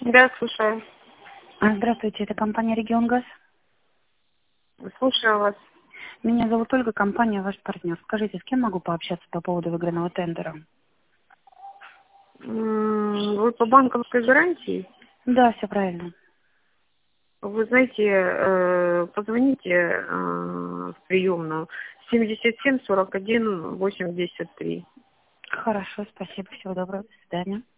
Да, слушаю. Здравствуйте, это компания «Регион Газ». Слушаю вас. Меня зовут Ольга, компания «Ваш партнер». Скажите, с кем могу пообщаться по поводу выигранного тендера? Вы по банковской гарантии? Да, все правильно. Вы знаете, позвоните в приемную 77 41 83. Хорошо, спасибо, всего доброго, до свидания.